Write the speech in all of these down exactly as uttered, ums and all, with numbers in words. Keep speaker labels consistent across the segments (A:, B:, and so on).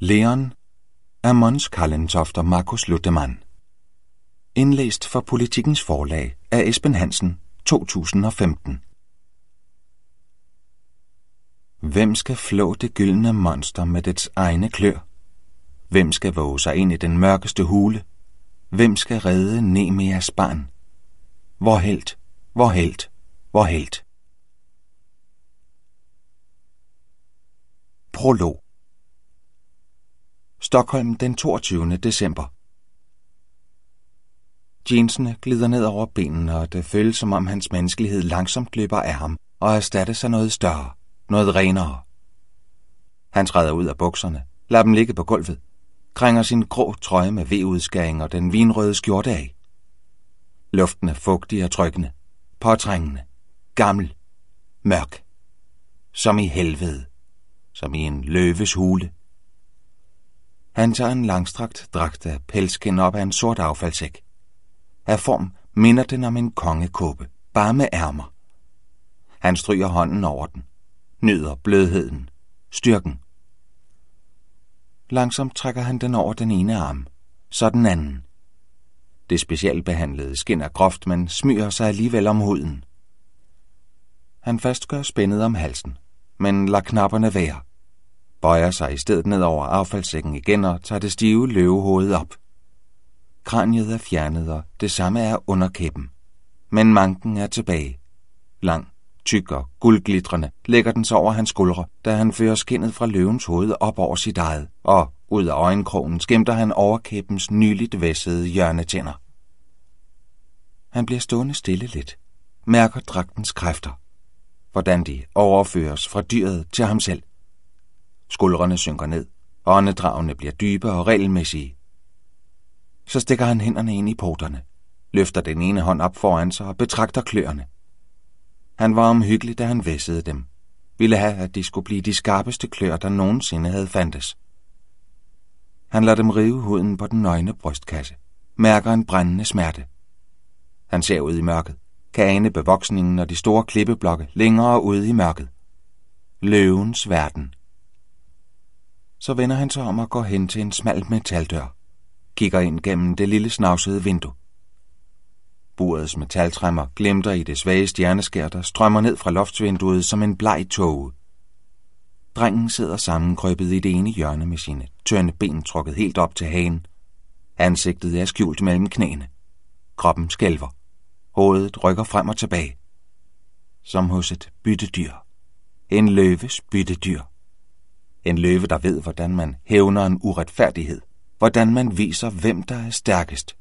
A: Leon af Mons Kallentoft og Markus Luthemann. Indlæst for Politikens Forlag af Esben Hansen, to tusind og femten. Hvem skal flå det gyldne monster med dets egne klør? Hvem skal våge sig ind i den mørkeste hule? Hvem skal redde Nemias barn? Hvor helt, hvor helt, hvor helt. Prolog. Stockholm den toogtyvende december. Jeansene glider ned over benene, og det føles som om hans menneskelighed langsomt løber af ham og erstattes af noget større, noget renere. Han træder ud af bukserne, lader dem ligge på gulvet, krænger sin grå trøje med V-udskæring og den vinrøde skjorte af. Luften er fugtig og trykkende, påtrængende, gammel, mørk, som i helvede, som i en løves hule. Han tager en langstrakt dragt af pelskin op af en sort affaldssæk. Af form minder den om en kongekåbe, bare med ærmer. Han stryger hånden over den, nyder blødheden, styrken. Langsomt trækker han den over den ene arm, så den anden. Det specielt behandlede skin er groft, men smyger sig alligevel om huden. Han fastgør spændet om halsen, men lader knapperne være. Bøjer sig i stedet ned over affaldssækken igen og tager det stive løvehoved op. Kraniet er fjernet, og det samme er underkæben. Men manken er tilbage. Lang, tyk og guldglitrende lægger den sig over hans skuldre, da han fører skindet fra løvens hoved op over sit eget, og ud af øjenkrogen skimter han overkæbens nyligt væssede hjørnetænder. Han bliver stående stille lidt, mærker dragtens kræfter, hvordan de overføres fra dyret til ham selv. Skuldrene synker ned, åndedragene bliver dybe og regelmæssige. Så stikker han hænderne ind i poterne, løfter den ene hånd op foran sig og betragter kløerne. Han var omhyggelig, da han væssede dem, ville have, at de skulle blive de skarpeste klør, der nogensinde havde fandtes. Han lader dem rive huden på den nøgne brystkasse, mærker en brændende smerte. Han ser ud i mørket, kan ane bevoksningen og de store klippeblokke længere ude i mørket. Løvens verden. Så vender han sig om og går hen til en smal metaldør, kigger ind gennem det lille snavsede vindue. Burets metaltræmmer glimter i det svage stjerneskær, der strømmer ned fra loftsvinduet som en bleg tåge. Drengen sidder sammenkrøbet i det ene hjørne med sine tynde ben trukket helt op til hagen. Ansigtet er skjult mellem knæene. Kroppen skælver. Hovedet rykker frem og tilbage. Som hos et byttedyr. En løves byttedyr. En løve, der ved, hvordan man hævner en uretfærdighed. Hvordan man viser, hvem der er stærkest.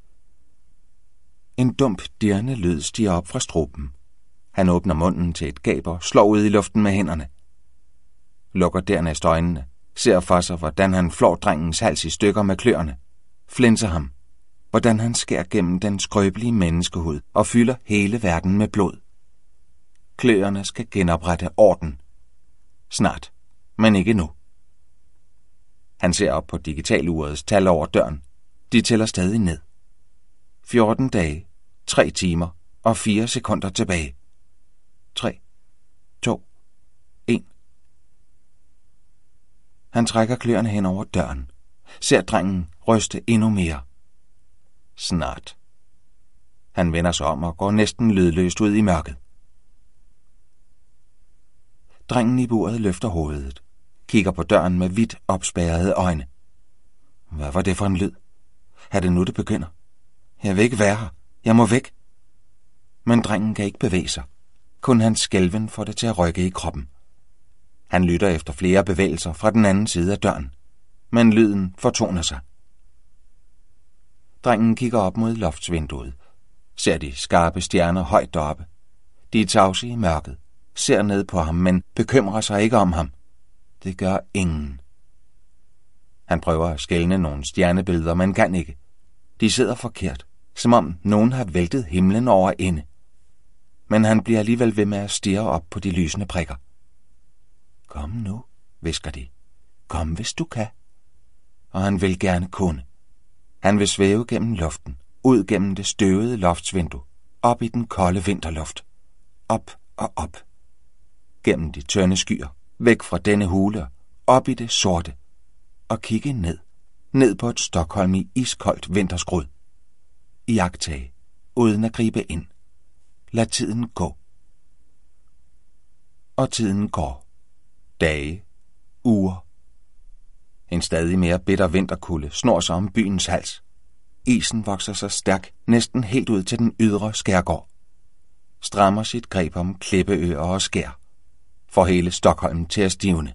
A: En dump dirrende lyd stiger op fra struben. Han åbner munden til et gab og slår ud i luften med hænderne. Lukker dernæst øjnene, ser for sig, hvordan han flår drengens hals i stykker med kløerne, flænser ham, hvordan han skærer gennem den skrøbelige menneskehud og fylder hele verden med blod. Kløerne skal genoprette orden. Snart, men ikke nu. Han ser op på digitalurets tal over døren. De tæller stadig ned. fjorten dage, tre timer og fire sekunder tilbage. tre, to, en. Han trækker kløerne hen over døren. Ser drengen ryste endnu mere. Snart. Han vender sig om og går næsten lydløst ud i mørket. Drengen i buret løfter hovedet. Kigger på døren med vidt opspærrede øjne. Hvad var det for en lyd? Er det nu, det begynder? Jeg vil ikke være her. Jeg må væk. Men drengen kan ikke bevæge sig. Kun hans skælven får det til at rykke i kroppen. Han lytter efter flere bevægelser fra den anden side af døren. Men lyden fortoner sig. Drengen kigger op mod loftsvinduet. Ser de skarpe stjerner højt deroppe. De er tavse i mørket. Ser ned på ham, men bekymrer sig ikke om ham. Det gør ingen. Han prøver at skelne nogle stjernebilleder, men kan ikke. De sidder forkert, som om nogen har væltet himlen over ende. Men han bliver alligevel ved med at stirre op på de lysende prikker. Kom nu, hvisker de. Kom, hvis du kan. Og han vil gerne kunne. Han vil svæve gennem luften, ud gennem det støvede loftsvindue, op i den kolde vinterluft. Op og op. Gennem de tynde skyer, væk fra denne hule, op i det sorte. og kigge ned. Ned på et Stockholm i iskoldt vinterskrud. Iagttage, uden at gribe ind. Lad tiden gå. Og tiden går. Dage, uger. En stadig mere bitter vinterkulde snor sig om byens hals. Isen vokser sig stærk, næsten helt ud til den ydre skærgård. Strammer sit greb om klippeøer og skær. Får hele Stockholm til at stivne.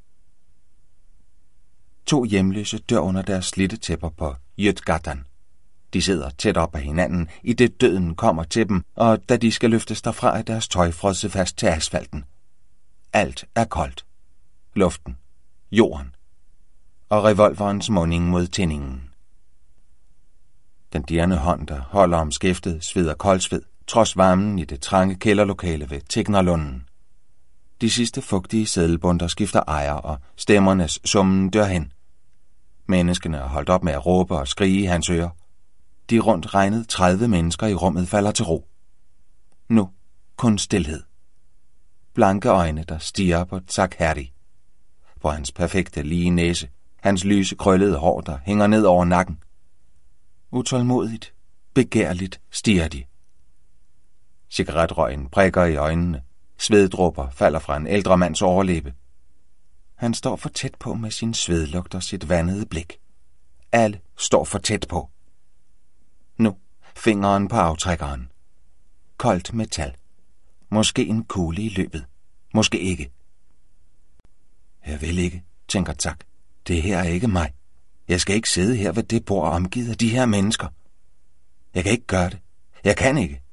A: To hjemløse dør under deres slitte tæpper på Götgatan. De sidder tæt op ad hinanden, i det døden kommer til dem, og da de skal løftes derfra, er deres tøj frosset fast til asfalten. Alt er koldt. Luften, jorden og revolverens munding mod tændingen. Den dirrende hånd, der holder om skæftet, sveder koldsved, trods varmen i det trange kælderlokale ved Tegnérlunden. De sidste fugtige sædelbunter skifter ejer, og stemmernes summen dør hen. Menneskene har holdt op med at råbe og skrige i hans ører. De rundt regnet tredive mennesker i rummet falder til ro. Nu kun stilhed. Blanke øjne, der stiger på Zack-Harry. På hans perfekte lige næse, hans lyse krøllede hår, der hænger ned over nakken. Utålmodigt, begærligt stiger de. Cigaretrøgen prikker i øjnene. Sveddråber falder fra en ældre mands overlæbe. Han står for tæt på med sin svedlugt og sit vandede blik. Alle står for tæt på. Nu fingeren på aftrækkeren. Koldt metal. Måske en kugle i løbet. Måske ikke. Jeg vil ikke, tænker Zack. Det her er ikke mig. Jeg skal ikke sidde her ved det bord omgivet af de her mennesker. Jeg kan ikke gøre det. Jeg kan ikke.